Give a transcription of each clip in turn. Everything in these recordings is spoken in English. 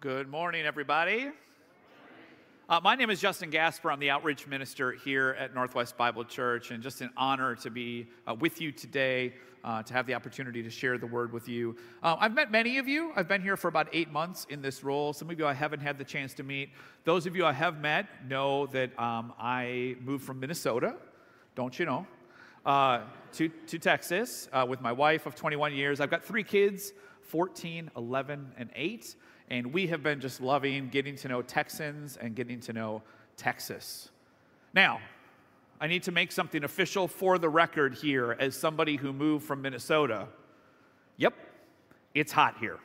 Good morning, everybody. My name is Justin Gasper. I'm the outreach minister here at Northwest Bible Church, and just an honor to be with you today, to have the opportunity to share the word with you. I've met many of you. I've been here for about 8 months in this role. Some of you I haven't had the chance to meet. Those of you I have met know that I moved from Minnesota, don't you know, to Texas with my wife of 21 years. I've got 3 kids, 14, 11, and 8. And we have been just loving getting to know Texans and getting to know Texas. Now, I need to make something official for the record here as somebody who moved from Minnesota. Yep, it's hot here.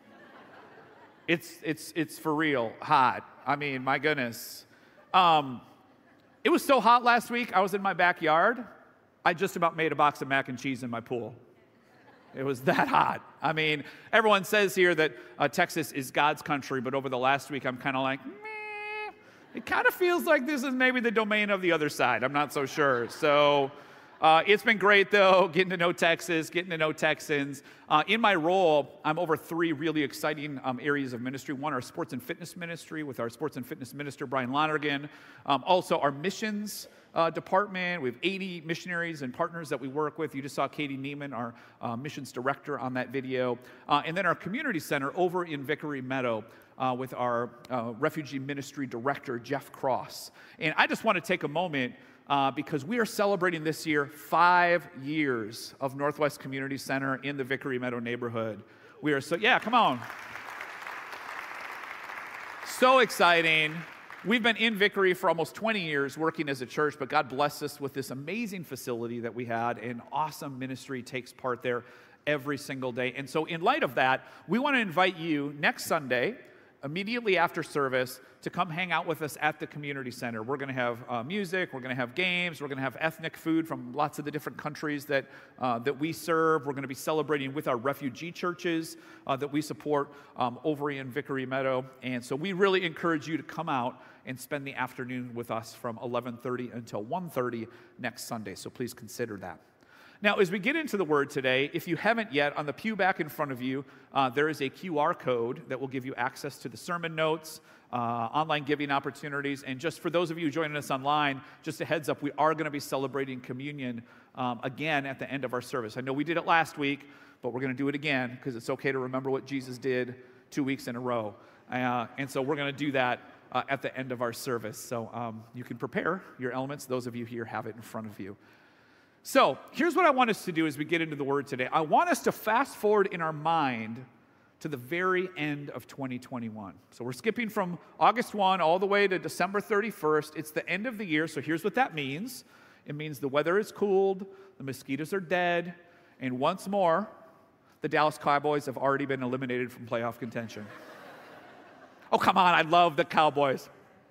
It's for real hot. I mean, my goodness. It was so hot last week, I was in my backyard. I just about made a box of mac and cheese in my pool. It was that hot. I mean, everyone says here that Texas is God's country, but over the last week, I'm kind of like, meh. It kind of feels like this is maybe the domain of the other side. I'm not so sure. So it's been great, though, getting to know Texas, getting to know Texans. In my role, I'm over 3 really exciting areas of ministry. One, our sports and fitness ministry with our sports and fitness minister, Brian Lonergan. Also, our missions department. We have 80 missionaries and partners that we work with. You just saw Katie Neiman, our missions director, on that video. And then our community center over in Vickery Meadow with our refugee ministry director, Jeff Cross. And I just want to take a moment because we are celebrating this year 5 years of Northwest Community Center in the Vickery Meadow neighborhood. We are come on. So exciting. We've been in Vickery for almost 20 years working as a church, but God blessed us with this amazing facility that we had, and awesome ministry takes part there every single day. And so in light of that, we want to invite you next Sunday, immediately after service, to come hang out with us at the community center. We're going to have music, we're going to have games, we're going to have ethnic food from lots of the different countries that we serve. We're going to be celebrating with our refugee churches that we support over in Vickery Meadow. And so we really encourage you to come out and spend the afternoon with us from 11:30 until 1:30 next Sunday. So please consider that. Now, as we get into the Word today, if you haven't yet, on the pew back in front of you, there is a QR code that will give you access to the sermon notes, online giving opportunities, and just for those of you joining us online, just a heads up, we are going to be celebrating communion again at the end of our service. I know we did it last week, but we're going to do it again because it's okay to remember what Jesus did 2 weeks in a row. And so we're going to do that at the end of our service. So you can prepare your elements. Those of you here have it in front of you. So here's what I want us to do as we get into the Word today. I want us to fast forward in our mind to the very end of 2021. So we're skipping from August 1 all the way to December 31st. It's the end of the year, so here's what that means. It means the weather is cooled, the mosquitoes are dead, and once more, the Dallas Cowboys have already been eliminated from playoff contention. Oh, come on, I love the Cowboys.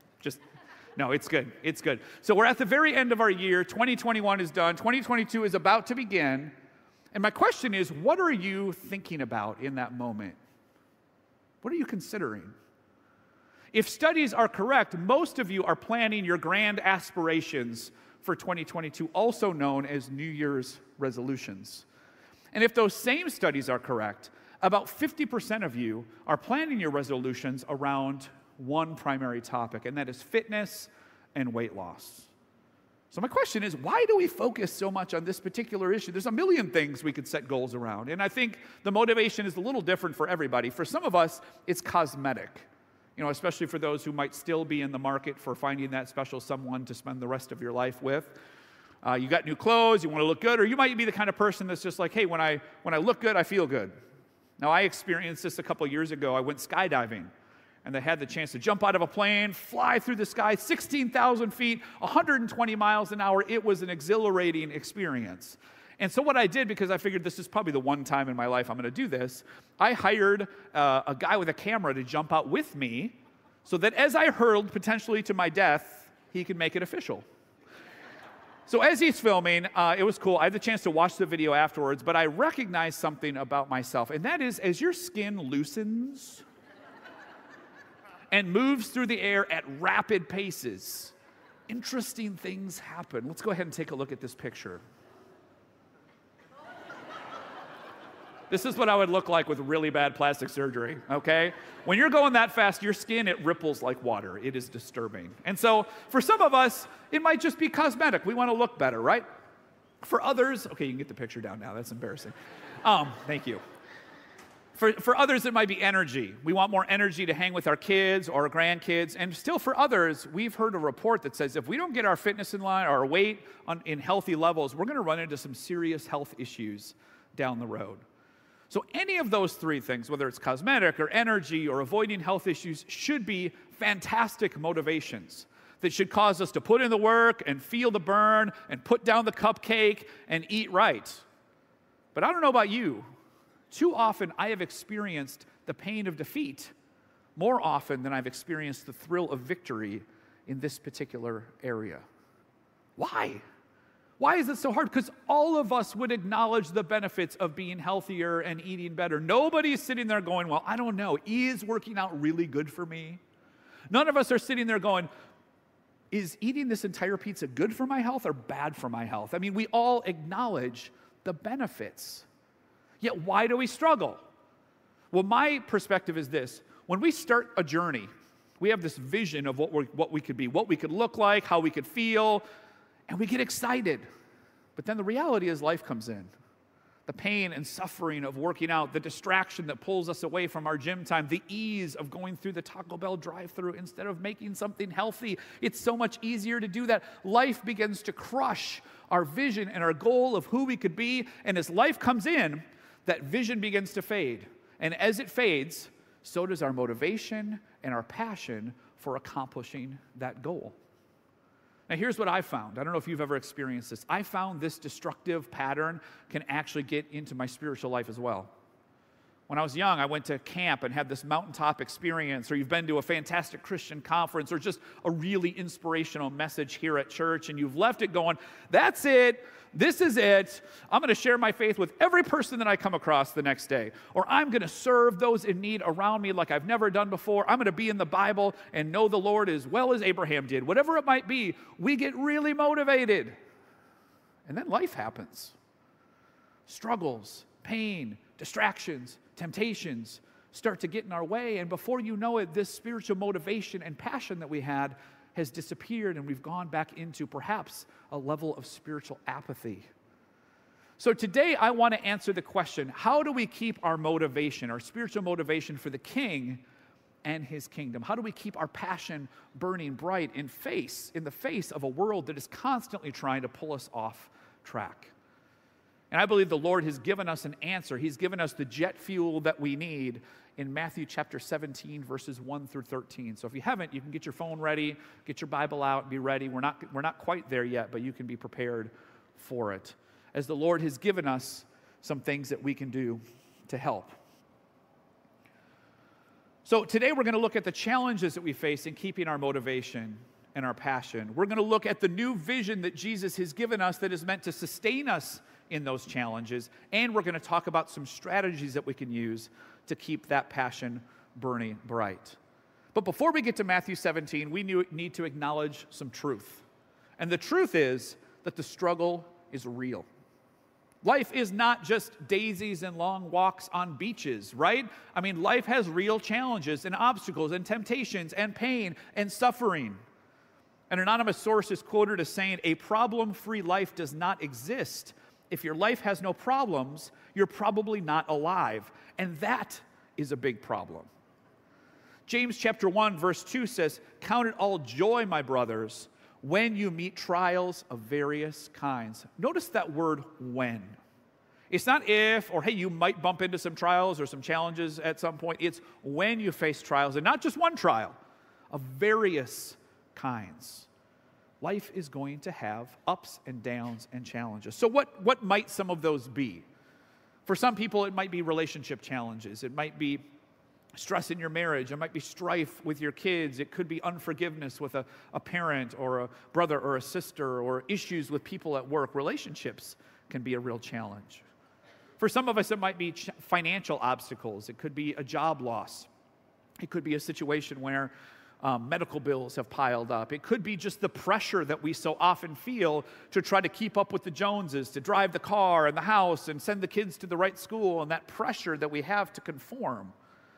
No, it's good. It's good. So we're at the very end of our year. 2021 is done. 2022 is about to begin. And my question is, what are you thinking about in that moment? What are you considering? If studies are correct, most of you are planning your grand aspirations for 2022, also known as New Year's resolutions. And if those same studies are correct, about 50% of you are planning your resolutions around one primary topic, and that is fitness and weight loss. So my question is, why do we focus so much on this particular issue? There's a million things we could set goals around, and I think the motivation is a little different for everybody. For some of us, it's cosmetic, especially for those who might still be in the market for finding that special someone to spend the rest of your life with. You got new clothes, you want to look good, or you might be the kind of person that's just like, hey, when I look good, I feel good. Now, I experienced this a couple years ago. I went skydiving. And they had the chance to jump out of a plane, fly through the sky, 16,000 feet, 120 miles an hour. It was an exhilarating experience. And so what I did, because I figured this is probably the one time in my life I'm going to do this, I hired a guy with a camera to jump out with me so that as I hurled potentially to my death, he could make it official. So as he's filming, it was cool. I had the chance to watch the video afterwards, but I recognized something about myself, and that is as your skin loosens and moves through the air at rapid paces, interesting things happen. Let's go ahead and take a look at this picture. This is what I would look like with really bad plastic surgery, okay? When you're going that fast, your skin, it ripples like water. It is disturbing. And so for some of us, it might just be cosmetic. We want to look better, right? For others, okay, you can get the picture down now. That's embarrassing. Thank you. For others, it might be energy. We want more energy to hang with our kids or our grandkids. And still for others, we've heard a report that says if we don't get our fitness in line, our weight in healthy levels, we're going to run into some serious health issues down the road. So any of those three things, whether it's cosmetic or energy or avoiding health issues, should be fantastic motivations that should cause us to put in the work and feel the burn and put down the cupcake and eat right. But I don't know about you. Too often, I have experienced the pain of defeat more often than I've experienced the thrill of victory in this particular area. Why? Why is it so hard? Because all of us would acknowledge the benefits of being healthier and eating better. Nobody's sitting there going, well, I don't know, is working out really good for me? None of us are sitting there going, is eating this entire pizza good for my health or bad for my health? I mean, we all acknowledge the benefits. Yet why do we struggle? Well, my perspective is this. When we start a journey, we have this vision of what we could be, what we could look like, how we could feel, and we get excited. But then the reality is life comes in. The pain and suffering of working out, the distraction that pulls us away from our gym time, the ease of going through the Taco Bell drive-thru instead of making something healthy. It's so much easier to do that. Life begins to crush our vision and our goal of who we could be. And as life comes in, that vision begins to fade. And as it fades, so does our motivation and our passion for accomplishing that goal. Now, here's what I found. I don't know if you've ever experienced this. I found this destructive pattern can actually get into my spiritual life as well. When I was young, I went to camp and had this mountaintop experience, or you've been to a fantastic Christian conference, or just a really inspirational message here at church, and you've left it going, that's it, this is it, I'm going to share my faith with every person that I come across the next day, or I'm going to serve those in need around me like I've never done before, I'm going to be in the Bible and know the Lord as well as Abraham did. Whatever it might be, we get really motivated. And then life happens. Struggles, pain, distractions, temptations start to get in our way, and before you know it, this spiritual motivation and passion that we had has disappeared, and we've gone back into perhaps a level of spiritual apathy. So today I want to answer the question, how do we keep our motivation, our spiritual motivation for the King and His kingdom? How do we keep our passion burning bright in the face of a world that is constantly trying to pull us off track? And I believe the Lord has given us an answer. He's given us the jet fuel that we need in Matthew chapter 17, verses 1 through 13. So if you haven't, you can get your phone ready, get your Bible out, be ready. We're not quite there yet, but you can be prepared for it, as the Lord has given us some things that we can do to help. So today we're going to look at the challenges that we face in keeping our motivation and our passion. We're going to look at the new vision that Jesus has given us that is meant to sustain us in those challenges, and we're going to talk about some strategies that we can use to keep that passion burning bright. But before we get to Matthew 17, we need to acknowledge some truth. And the truth is that the struggle is real. Life is not just daisies and long walks on beaches, right? I mean, life has real challenges and obstacles and temptations and pain and suffering. An anonymous source is quoted as saying, "A problem-free life does not exist. If your life has no problems, you're probably not alive." And that is a big problem. James chapter 1, verse 2 says, "Count it all joy, my brothers, when you meet trials of various kinds." Notice that word when. It's not if, or hey, you might bump into some trials or some challenges at some point. It's when you face trials, and not just one trial, of various kinds. Life is going to have ups and downs and challenges. So what might some of those be? For some people, it might be relationship challenges. It might be stress in your marriage. It might be strife with your kids. It could be unforgiveness with a parent or a brother or a sister, or issues with people at work. Relationships can be a real challenge. For some of us, it might be financial obstacles. It could be a job loss. It could be a situation where medical bills have piled up. It could be just the pressure that we so often feel to try to keep up with the Joneses, to drive the car and the house and send the kids to the right school, and that pressure that we have to conform.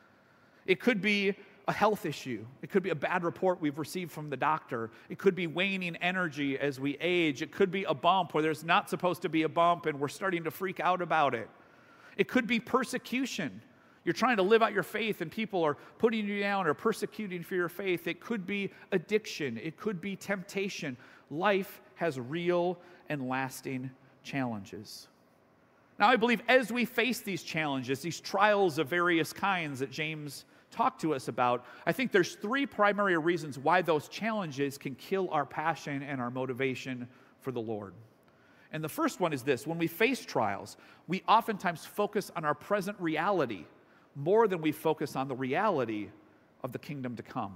It could be a health issue. It could be a bad report we've received from the doctor. It could be waning energy as we age. It could be a bump where there's not supposed to be a bump and we're starting to freak out about it. It could be persecution. You're trying to live out your faith and people are putting you down or persecuting for your faith. It could be addiction. It could be temptation. Life has real and lasting challenges. Now, I believe as we face these challenges, these trials of various kinds that James talked to us about, I think there's three primary reasons why those challenges can kill our passion and our motivation for the Lord. And the first one is this: when we face trials, we oftentimes focus on our present reality more than we focus on the reality of the kingdom to come.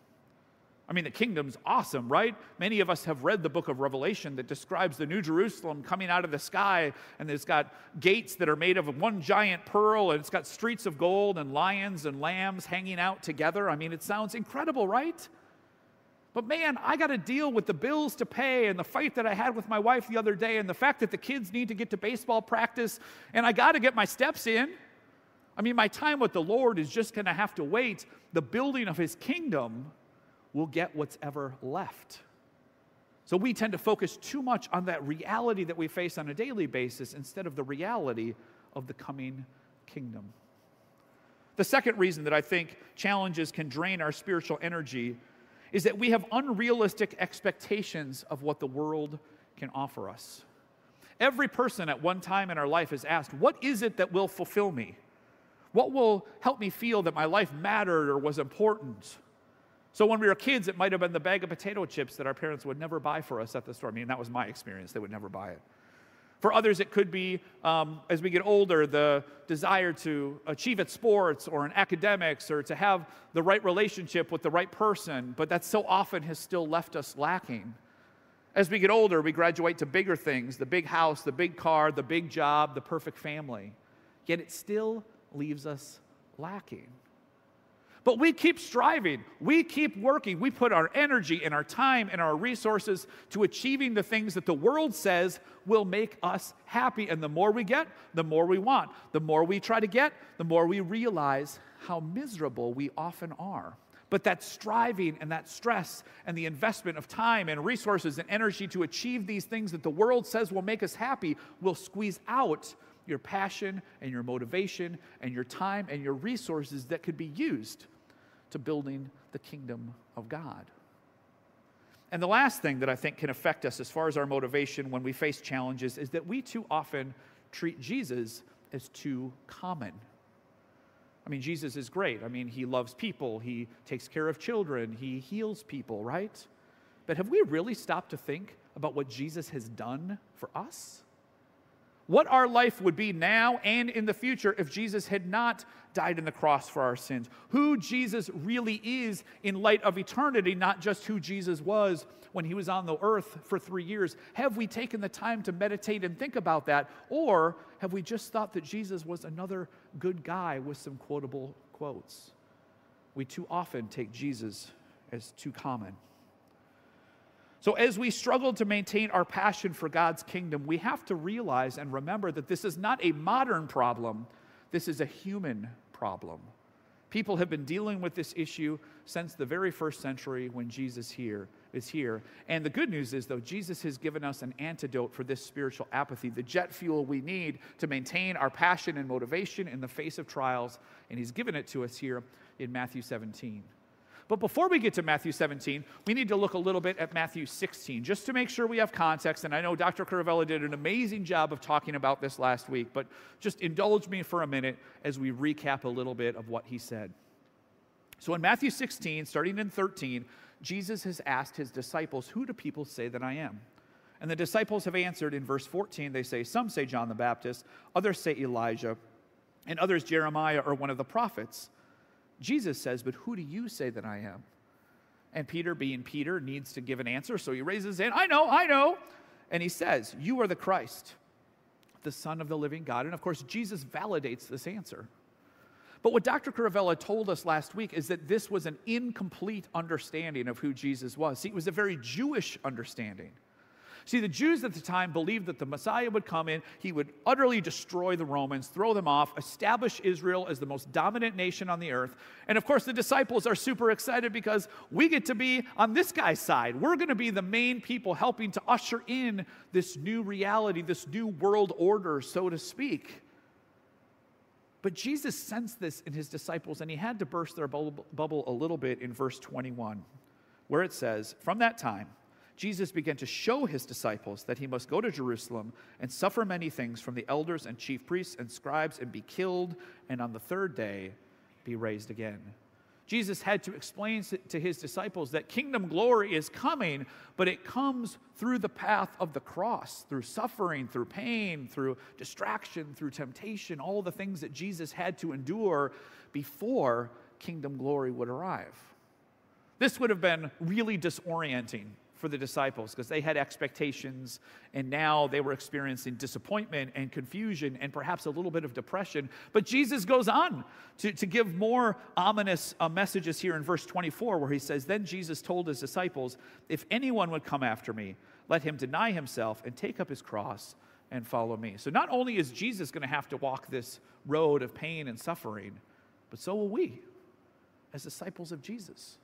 I mean, the kingdom's awesome, right? Many of us have read the book of Revelation that describes the New Jerusalem coming out of the sky, and it's got gates that are made of one giant pearl, and it's got streets of gold and lions and lambs hanging out together. I mean, it sounds incredible, right? But man, I got to deal with the bills to pay and the fight that I had with my wife the other day and the fact that the kids need to get to baseball practice, and I got to get my steps in. I mean, my time with the Lord is just going to have to wait. The building of his kingdom will get what's ever left. So we tend to focus too much on that reality that we face on a daily basis instead of the reality of the coming kingdom. The second reason that I think challenges can drain our spiritual energy is that we have unrealistic expectations of what the world can offer us. Every person at one time in our life is asked, what is it that will fulfill me? What will help me feel that my life mattered or was important? So when we were kids, it might have been the bag of potato chips that our parents would never buy for us at the store. I mean, that was my experience. They would never buy it. For others, it could be, as we get older, the desire to achieve at sports or in academics or to have the right relationship with the right person, but that so often has still left us lacking. As we get older, we graduate to bigger things, the big house, the big car, the big job, the perfect family. Yet it still leaves us lacking. But we keep striving, we keep working, we put our energy and our time and our resources to achieving the things that the world says will make us happy. And the more we get, the more we want. The more we try to get, the more we realize how miserable we often are. But that striving and that stress and the investment of time and resources and energy to achieve these things that the world says will make us happy will squeeze out your passion and your motivation and your time and your resources that could be used to building the kingdom of God. And the last thing that I think can affect us as far as our motivation when we face challenges is that we too often treat Jesus as too common. I mean, Jesus is great. I mean, he loves people. He takes care of children. He heals people, right? But have we really stopped to think about what Jesus has done for us? What our life would be now and in the future if Jesus had not died on the cross for our sins. Who Jesus really is in light of eternity, not just who Jesus was when he was on the earth for 3 years. Have we taken the time to meditate and think about that? Or have we just thought that Jesus was another good guy with some quotable quotes? We too often take Jesus as too common. So as we struggle to maintain our passion for God's kingdom, we have to realize and remember that this is not a modern problem, this is a human problem. People have been dealing with this issue since the very first century when Jesus is here. And the good news is, though, Jesus has given us an antidote for this spiritual apathy, the jet fuel we need to maintain our passion and motivation in the face of trials, and he's given it to us here in Matthew 17. But before we get to Matthew 17, we need to look a little bit at Matthew 16, just to make sure we have context. And I know Dr. Curavella did an amazing job of talking about this last week, but just indulge me for a minute as we recap a little bit of what he said. So in Matthew 16, starting in 13, Jesus has asked his disciples, "Who do people say that I am?" And the disciples have answered in verse 14. They say, "Some say John the Baptist, others say Elijah, and others Jeremiah or one of the prophets." Jesus says, "But who do you say that I am?" And Peter, being Peter, needs to give an answer, so he raises his hand, I know. And he says, "You are the Christ, the Son of the living God." And of course, Jesus validates this answer. But what Dr. Caravella told us last week is that this was an incomplete understanding of who Jesus was. See, it was a very Jewish understanding. See, the Jews at the time believed that the Messiah would come in, he would utterly destroy the Romans, throw them off, establish Israel as the most dominant nation on the earth. And of course, the disciples are super excited because we get to be on this guy's side. We're going to be the main people helping to usher in this new reality, this new world order, so to speak. But Jesus sensed this in his disciples, and he had to burst their bubble a little bit in verse 21, where it says, "From that time, Jesus began to show his disciples that he must go to Jerusalem and suffer many things from the elders and chief priests and scribes and be killed, and on the third day be raised again." Jesus had to explain to his disciples that kingdom glory is coming, but it comes through the path of the cross, through suffering, through pain, through distraction, through temptation, all the things that Jesus had to endure before kingdom glory would arrive. This would have been really disorienting for the disciples because they had expectations, and now they were experiencing disappointment and confusion and perhaps a little bit of depression. But Jesus goes on to give more ominous messages here in verse 24, where he says, "Then Jesus told his disciples, 'If anyone would come after me, let him deny himself and take up his cross and follow me.'" So not only is Jesus going to have to walk this road of pain and suffering, but so will we as disciples of Jesus.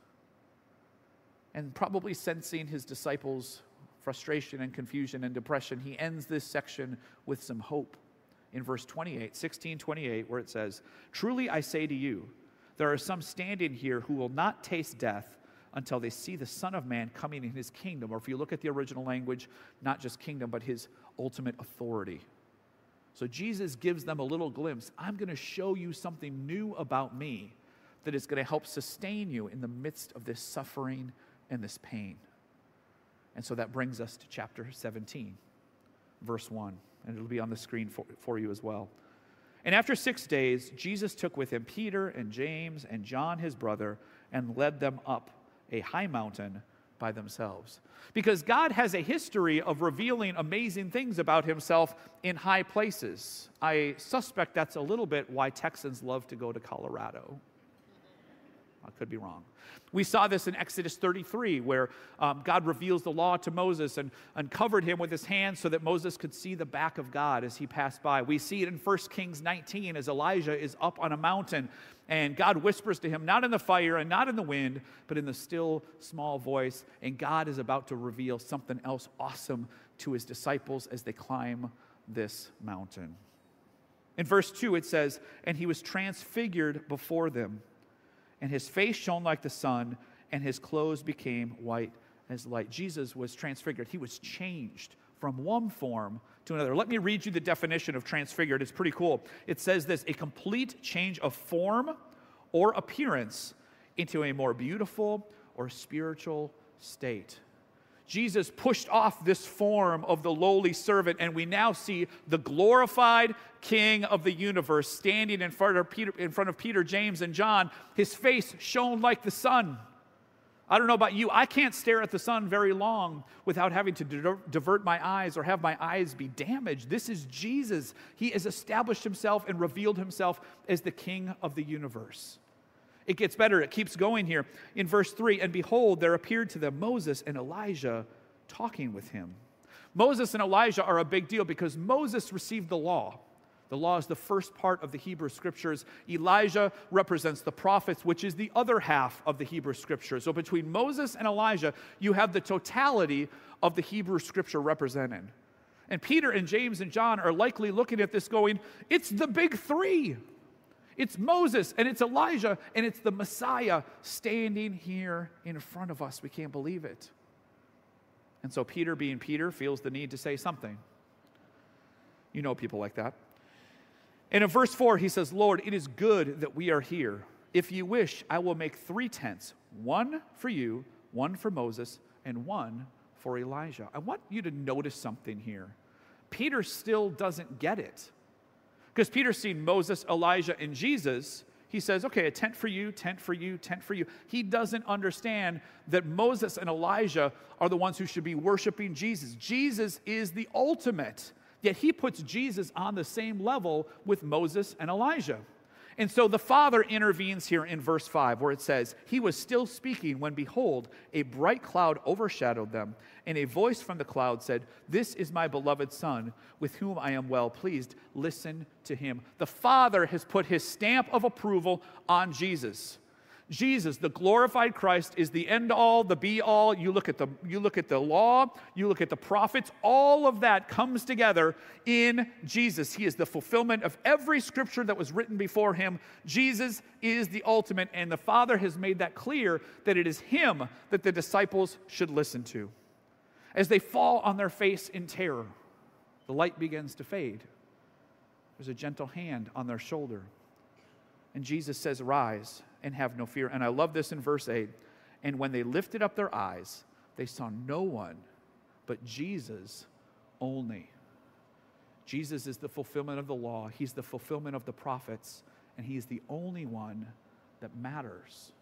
And probably sensing his disciples' frustration and confusion and depression, he ends this section with some hope in verse 28, 16:28, where it says, "Truly I say to you, there are some standing here who will not taste death until they see the Son of Man coming in his kingdom." Or if you look at the original language, not just kingdom, but his ultimate authority. So Jesus gives them a little glimpse. I'm going to show you something new about me that is going to help sustain you in the midst of this suffering and this pain. And so that brings us to chapter 17, verse 1. And it'll be on the screen for you as well. "And after 6 days, Jesus took with him Peter and James and John his brother and led them up a high mountain by themselves." Because God has a history of revealing amazing things about himself in high places. I suspect that's a little bit why Texans love to go to Colorado. I could be wrong. We saw this in Exodus 33, where God reveals the law to Moses and uncovered him with his hand so that Moses could see the back of God as he passed by. We see it in 1 Kings 19 as Elijah is up on a mountain and God whispers to him, not in the fire and not in the wind, but in the still small voice. And God is about to reveal something else awesome to his disciples as they climb this mountain. In verse 2 it says, "And he was transfigured before them, and his face shone like the sun, and his clothes became white as light." Jesus was transfigured. He was changed from one form to another. Let me read you the definition of transfigured. It's pretty cool. It says this: a complete change of form or appearance into a more beautiful or spiritual state. Jesus pushed off this form of the lowly servant, and we now see the glorified King of the universe standing in front of Peter, James, and John. His face shone like the sun. I don't know about you, I can't stare at the sun very long without having to divert my eyes or have my eyes be damaged. This is Jesus. He has established himself and revealed himself as the King of the universe. It gets better. It keeps going here. In verse 3, "And behold, there appeared to them Moses and Elijah talking with him." Moses and Elijah are a big deal because Moses received the law. The law is the first part of the Hebrew Scriptures. Elijah represents the prophets, which is the other half of the Hebrew Scriptures. So between Moses and Elijah, you have the totality of the Hebrew Scripture represented. And Peter and James and John are likely looking at this going, it's the big three. It's Moses, and it's Elijah, and it's the Messiah standing here in front of us. We can't believe it. And so Peter, being Peter, feels the need to say something. You know people like that. And in verse 4, he says, "Lord, it is good that we are here. If you wish, I will make 3 tents, one for you, one for Moses, and one for Elijah." I want you to notice something here. Peter still doesn't get it. Because Peter's seen Moses, Elijah, and Jesus. He says, okay, a tent for you, tent for you, tent for you. He doesn't understand that Moses and Elijah are the ones who should be worshiping Jesus. Jesus is the ultimate. Yet he puts Jesus on the same level with Moses and Elijah. And so the Father intervenes here in verse 5, where it says, "He was still speaking when, behold, a bright cloud overshadowed them, and a voice from the cloud said, 'This is my beloved Son, with whom I am well pleased. Listen to him.'" The Father has put his stamp of approval on Jesus. Jesus, the glorified Christ, is the end-all, the be-all. You look at the law, you look at the prophets, all of that comes together in Jesus. He is the fulfillment of every scripture that was written before him. Jesus is the ultimate, and the Father has made that clear that it is him that the disciples should listen to. As they fall on their face in terror, the light begins to fade. There's a gentle hand on their shoulder. And Jesus says, "Arise and have no fear." And I love this in verse 8. "And when they lifted up their eyes, they saw no one but Jesus only." Jesus is the fulfillment of the law. He's the fulfillment of the prophets. And he's the only one that matters.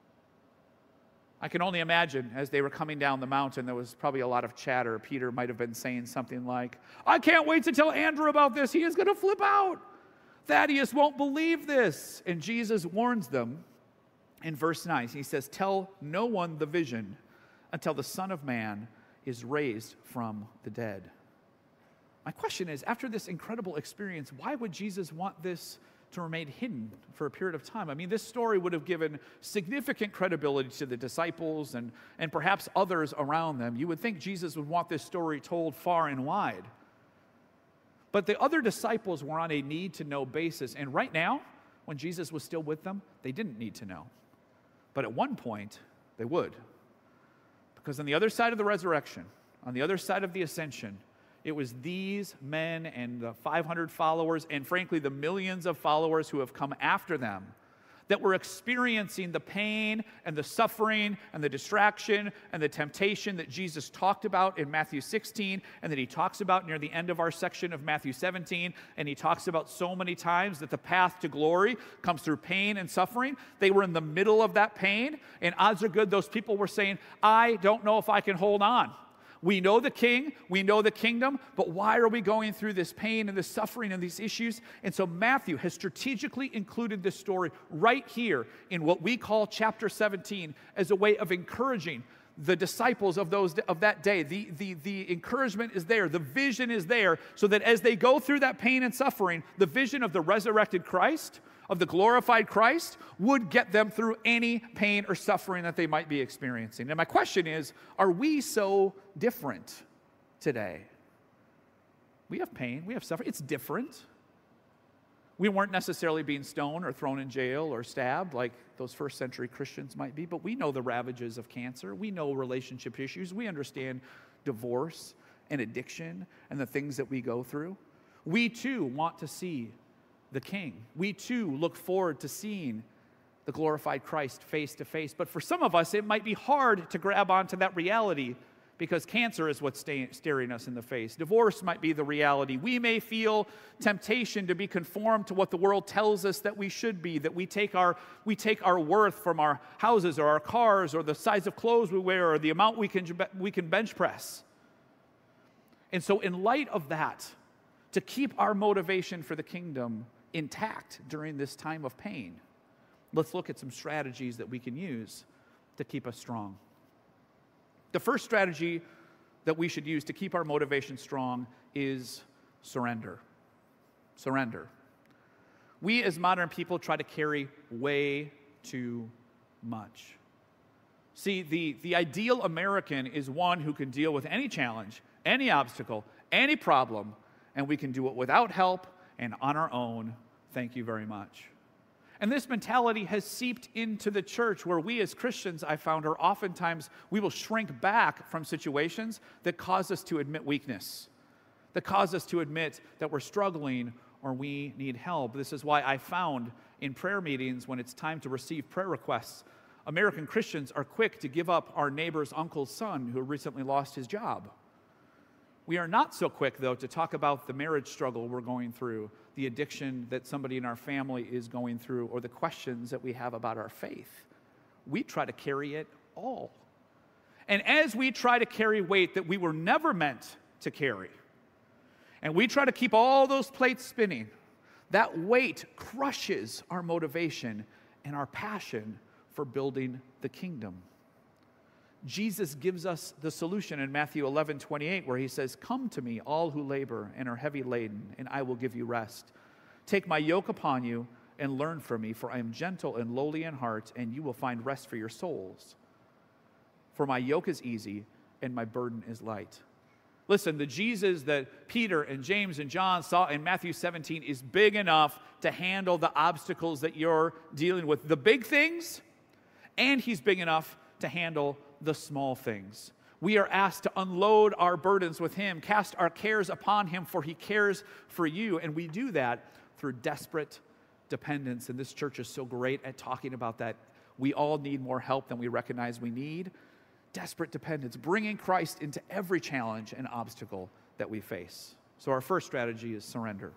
I can only imagine as they were coming down the mountain, there was probably a lot of chatter. Peter might have been saying something like, "I can't wait to tell Andrew about this. He is going to flip out. Thaddeus won't believe this." And Jesus warns them in verse 9. He says, "Tell no one the vision until the Son of Man is raised from the dead." My question is, after this incredible experience, why would Jesus want this to remain hidden for a period of time? I mean, this story would have given significant credibility to the disciples and perhaps others around them. You would think Jesus would want this story told far and wide. But the other disciples were on a need-to-know basis. And right now, when Jesus was still with them, they didn't need to know. But at one point, they would. Because on the other side of the resurrection, on the other side of the ascension, it was these men and the 500 followers, and frankly, the millions of followers who have come after them, that were experiencing the pain and the suffering and the distraction and the temptation that Jesus talked about in Matthew 16 and that he talks about near the end of our section of Matthew 17, and he talks about so many times that the path to glory comes through pain and suffering. They were in the middle of that pain, and odds are good those people were saying, "I don't know if I can hold on. We know the king, we know the kingdom, but why are we going through this pain and this suffering and these issues?" And so Matthew has strategically included this story right here in what we call chapter 17 as a way of encouraging the disciples of that day. The encouragement is there, the vision is there, so that as they go through that pain and suffering, the vision of the resurrected Christ, of the glorified Christ, would get them through any pain or suffering that they might be experiencing. And my question is, are we so different today? We have pain, we have suffering. It's different. We weren't necessarily being stoned or thrown in jail or stabbed like those first century Christians might be, but we know the ravages of cancer. We know relationship issues. We understand divorce and addiction and the things that we go through. We too want to see the King. We too look forward to seeing the glorified Christ face to face. But for some of us, it might be hard to grab onto that reality because cancer is what's staring us in the face. Divorce might be the reality. We may feel temptation to be conformed to what the world tells us that we should be, that we take our worth from our houses or our cars or the size of clothes we wear or the amount we can bench press. And so in light of that, to keep our motivation for the kingdom intact during this time of pain, let's look at some strategies that we can use to keep us strong. The first strategy that we should use to keep our motivation strong is surrender. Surrender. We as modern people try to carry way too much. See, the ideal American is one who can deal with any challenge, any obstacle, any problem, and we can do it without help and on our own. Thank you very much. And this mentality has seeped into the church where we as Christians, I found, are oftentimes, we will shrink back from situations that cause us to admit weakness, that cause us to admit that we're struggling or we need help. This is why I found in prayer meetings when it's time to receive prayer requests, American Christians are quick to give up our neighbor's uncle's son who recently lost his job. We are not so quick, though, to talk about the marriage struggle we're going through, the addiction that somebody in our family is going through, or the questions that we have about our faith. We try to carry it all. And as we try to carry weight that we were never meant to carry, and we try to keep all those plates spinning, That weight crushes our motivation and our passion for building the kingdom. Jesus gives us the solution in Matthew 11:28, where he says, "Come to me, all who labor and are heavy laden, and I will give you rest. Take my yoke upon you and learn from me, for I am gentle and lowly in heart, and you will find rest for your souls. For my yoke is easy and my burden is light." Listen, the Jesus that Peter and James and John saw in Matthew 17 is big enough to handle the obstacles that you're dealing with, the big things, and he's big enough to handle the small things. We are asked to unload our burdens with him, cast our cares upon him, for he cares for you. And we do that through desperate dependence. And this church is so great at talking about that. We all need more help than we recognize we need. Desperate dependence, bringing Christ into every challenge and obstacle that we face. So our first strategy is surrender.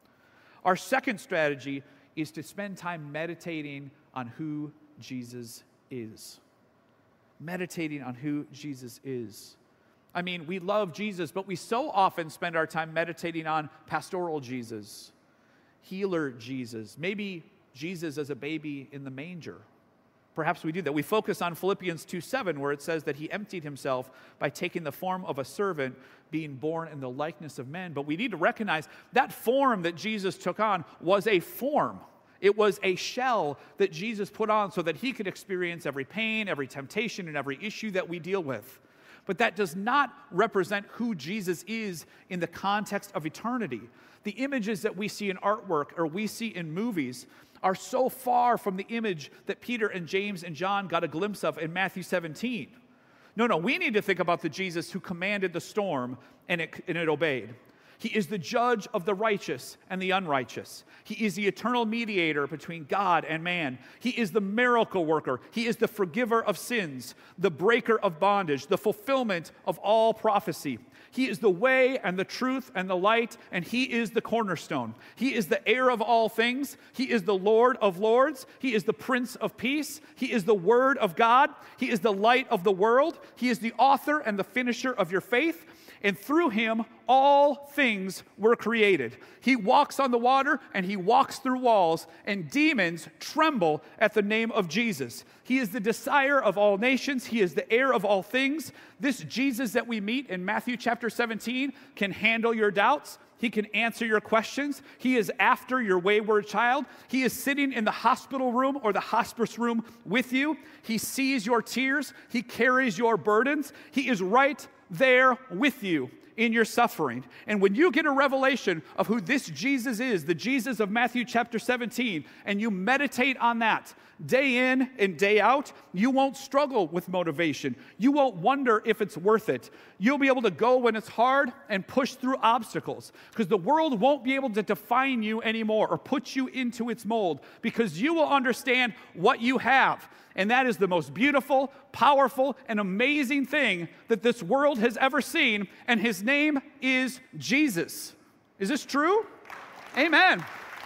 Our second strategy is to spend time meditating on who Jesus is. Meditating on who Jesus is. I mean, we love Jesus, but we so often spend our time meditating on pastoral Jesus, healer Jesus, maybe Jesus as a baby in the manger. Perhaps we do that. We focus on Philippians 2:7, where it says that he emptied himself by taking the form of a servant, being born in the likeness of men. But we need to recognize that form that Jesus took on was a form. It was a shell that Jesus put on so that he could experience every pain, every temptation, and every issue that we deal with. But that does not represent who Jesus is in the context of eternity. The images that we see in artwork or we see in movies are so far from the image that Peter and James and John got a glimpse of in Matthew 17. No, we need to think about the Jesus who commanded the storm and it obeyed. He is the judge of the righteous and the unrighteous. He is the eternal mediator between God and man. He is the miracle worker. He is the forgiver of sins, the breaker of bondage, the fulfillment of all prophecy. He is the way and the truth and the light, and he is the cornerstone. He is the heir of all things. He is the Lord of lords. He is the Prince of Peace. He is the Word of God. He is the light of the world. He is the author and the finisher of your faith. And through him, all things were created. He walks on the water and he walks through walls, and demons tremble at the name of Jesus. He is the desire of all nations. He is the heir of all things. This Jesus that we meet in Matthew chapter 17 can handle your doubts. He can answer your questions. He is after your wayward child. He is sitting in the hospital room or the hospice room with you. He sees your tears. He carries your burdens. He is right there with you in your suffering. And when you get a revelation of who this Jesus is, the Jesus of Matthew chapter 17, and you meditate on that day in and day out, you won't struggle with motivation. You won't wonder if it's worth it. You'll be able to go when it's hard and push through obstacles, because the world won't be able to define you anymore or put you into its mold, because you will understand what you have. And that is the most beautiful, powerful, and amazing thing that this world has ever seen. And his name is Jesus. Is this true? Amen.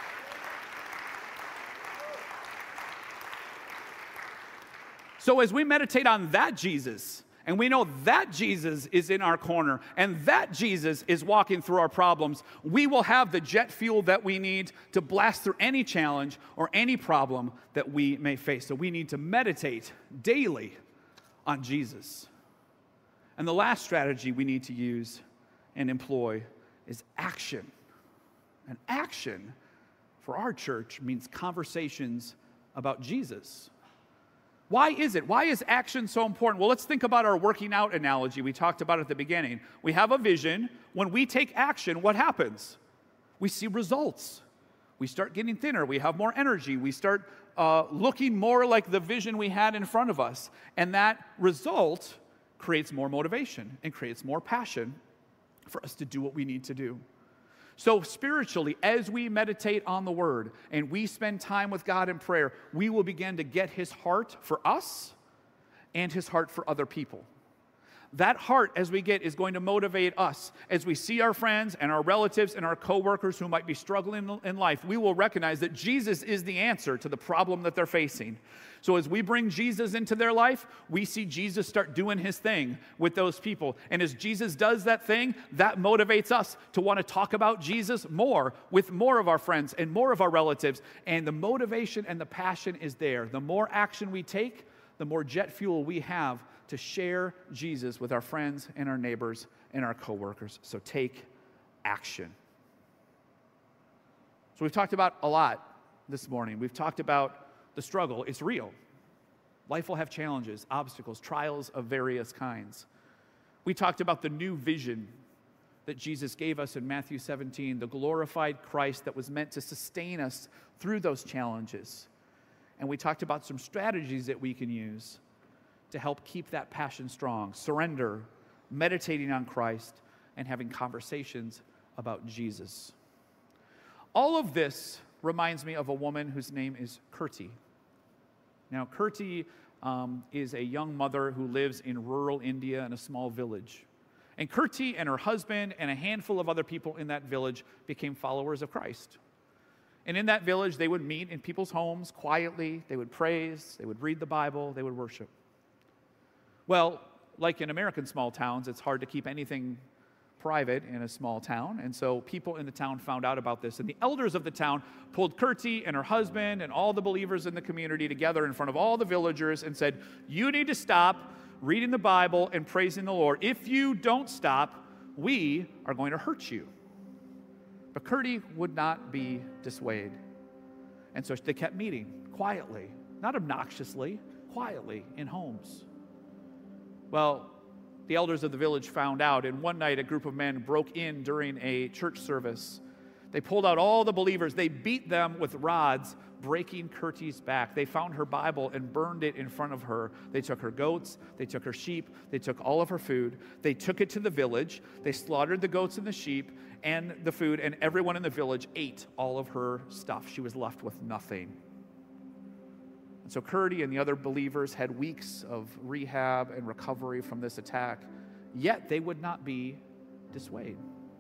So as we meditate on that Jesus, and we know that Jesus is in our corner, and that Jesus is walking through our problems, we will have the jet fuel that we need to blast through any challenge or any problem that we may face. So we need to meditate daily on Jesus. And the last strategy we need to use and employ is action. And action for our church means conversations about Jesus. Why is it? Why is action so important? Well, let's think about our working out analogy we talked about at the beginning. We have a vision. When we take action, what happens? We see results. We start getting thinner. We have more energy. We start looking more like the vision we had in front of us. And that result creates more motivation and creates more passion for us to do what we need to do. So spiritually, as we meditate on the Word and we spend time with God in prayer, we will begin to get His heart for us and His heart for other people. that heart as we get is going to motivate us. As we see our friends and our relatives and our coworkers who might be struggling in life, we will recognize that Jesus is the answer to the problem that they're facing. So as we bring Jesus into their life, we see Jesus start doing his thing with those people. And as Jesus does that thing, that motivates us to want to talk about Jesus more with more of our friends and more of our relatives. And the motivation and the passion is there. The more action we take, the more jet fuel we have to share Jesus with our friends and our neighbors and our coworkers. So take action. So we've talked about a lot this morning. We've talked about the struggle. It's real. Life will have challenges, obstacles, trials of various kinds. We talked about the new vision that Jesus gave us in Matthew 17, the glorified Christ that was meant to sustain us through those challenges. And we talked about some strategies that we can use to help keep that passion strong. Surrender, meditating on Christ, and having conversations about Jesus. All of this reminds me of a woman whose name is Kirti. Now, Kirti is a young mother who lives in rural India in a small village. And Kirti and her husband and a handful of other people in that village became followers of Christ. And in that village, they would meet in people's homes quietly. They would praise, they would read the Bible, they would worship. Well, like in American small towns, it's hard to keep anything private in a small town. And so people in the town found out about this. And the elders of the town pulled Kirti and her husband and all the believers in the community together in front of all the villagers and said, you need to stop reading the Bible and praising the Lord. If you don't stop, we are going to hurt you. But Kirti would not be dissuaded. And so they kept meeting quietly, not obnoxiously, quietly in homes. Well, the elders of the village found out, and one night a group of men broke in during a church service. They pulled out all the believers. They beat them with rods, breaking Kirti's back. They found her Bible and burned it in front of her. They took her goats, they took her sheep, they took all of her food. They took it to the village. They slaughtered the goats and the sheep and the food, and everyone in the village ate all of her stuff. She was left with nothing. And so Kirti and the other believers had weeks of rehab and recovery from this attack, yet they would not be dissuaded.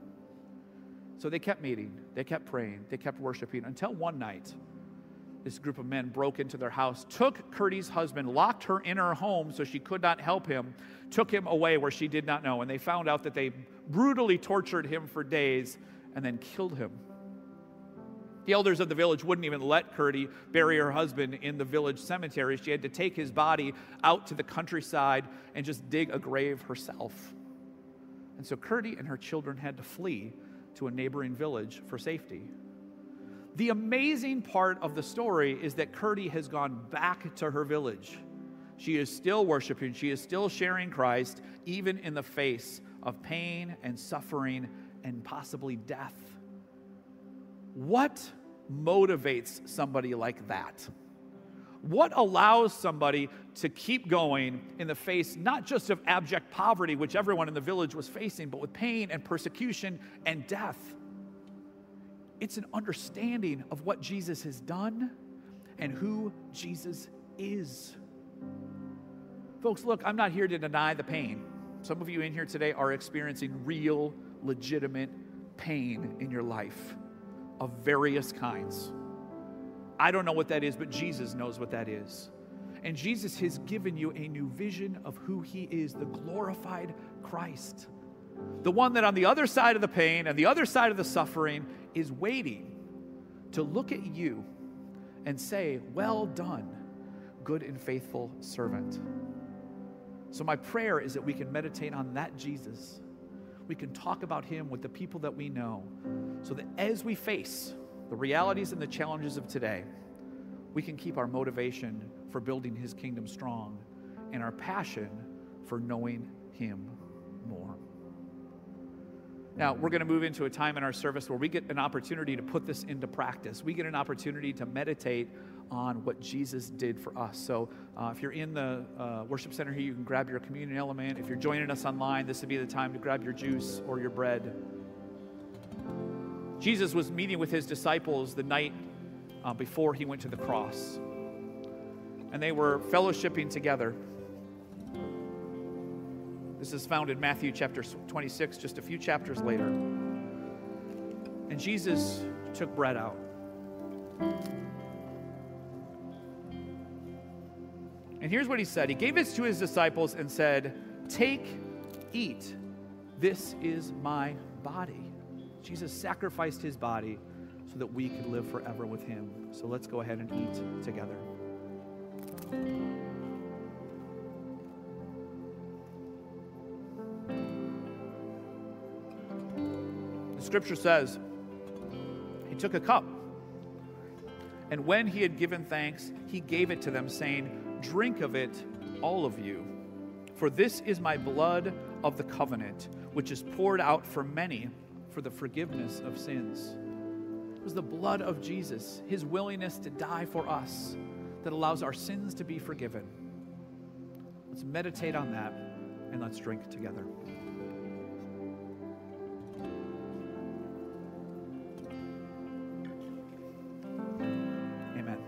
So they kept meeting, they kept praying, they kept worshiping, until one night, this group of men broke into their house, took Kirti's husband, locked her in her home so she could not help him, took him away where she did not know, and they found out that they brutally tortured him for days and then killed him. The elders of the village wouldn't even let Kirti bury her husband in the village cemetery. She had to take his body out to the countryside and just dig a grave herself. And so Kirti and her children had to flee to a neighboring village for safety. The amazing part of the story is that Kirti has gone back to her village. She is still worshiping. She is still sharing Christ, even in the face of pain and suffering and possibly death. What motivates somebody like that? What allows somebody to keep going in the face not just of abject poverty, which everyone in the village was facing, but with pain and persecution and death? It's an understanding of what Jesus has done and who Jesus is. Folks, look, I'm not here to deny the pain. Some of you in here today are experiencing real, legitimate pain in your life of various kinds. I don't know what that is, but Jesus knows what that is. And Jesus has given you a new vision of who he is, the glorified Christ. The one that on the other side of the pain and the other side of the suffering is waiting to look at you and say, well done, good and faithful servant. So my prayer is that we can meditate on that Jesus. We can talk about him with the people that we know, so that as we face the realities and the challenges of today, we can keep our motivation for building his kingdom strong and our passion for knowing him more. Now, we're going to move into a time in our service where we get an opportunity to put this into practice. We get an opportunity to meditate on what Jesus did for us. So if you're in the worship center here, you can grab your communion element. If you're joining us online, this would be the time to grab your juice or your bread. Jesus was meeting with his disciples the night before he went to the cross. And they were fellowshipping together. This is found in Matthew chapter 26, just a few chapters later. And Jesus took bread out. And here's what he said. He gave it to his disciples and said, "Take, eat. This is my body." Jesus sacrificed his body so that we could live forever with him. So let's go ahead and eat together. The scripture says, he took a cup, and when he had given thanks, he gave it to them, saying, "Drink of it, all of you, for this is my blood of the covenant, which is poured out for many for the forgiveness of sins." It was the blood of Jesus, his willingness to die for us, that allows our sins to be forgiven. Let's meditate on that, and let's drink together. Amen.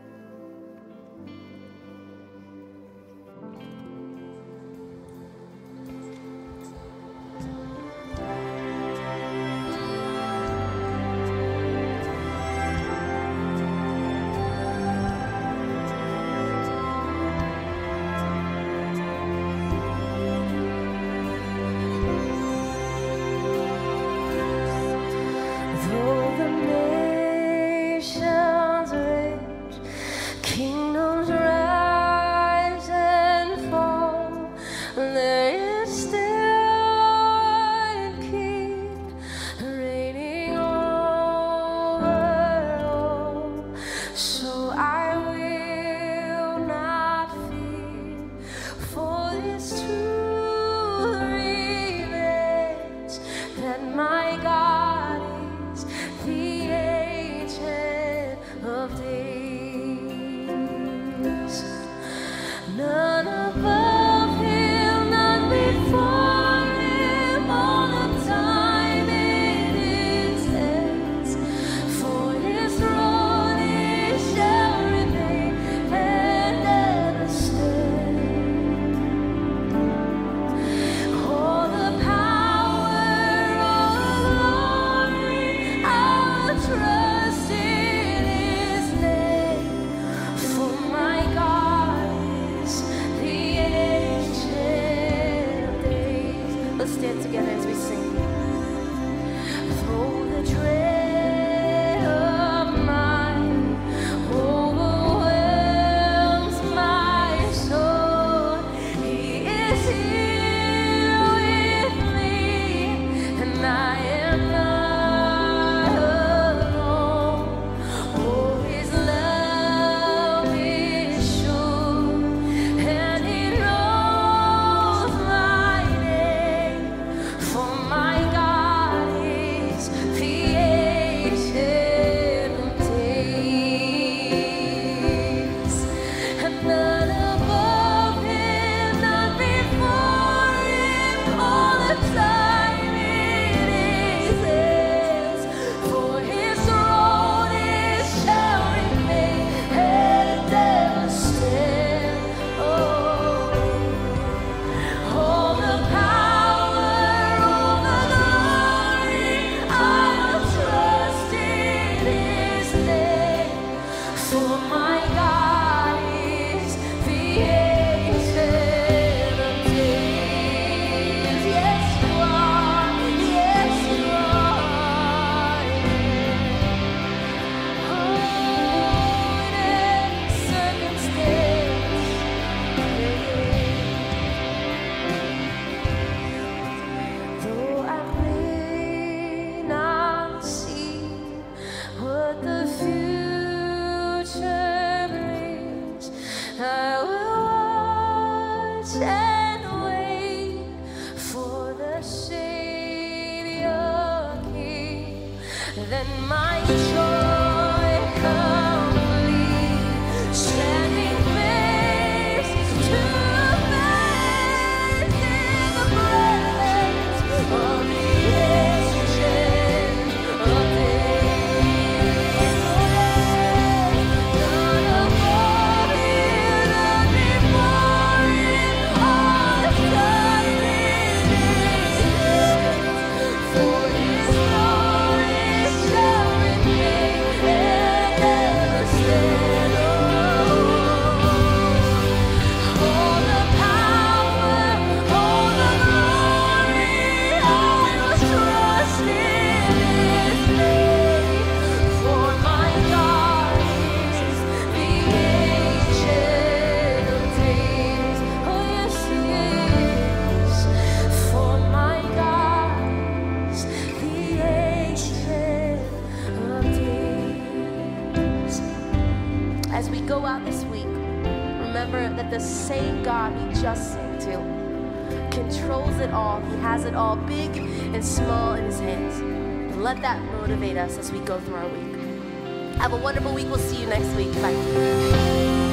to. Controls it all. He has it all, big and small, in his hands. Let that motivate us as we go through our week. Have a wonderful week. We'll see you next week. Bye.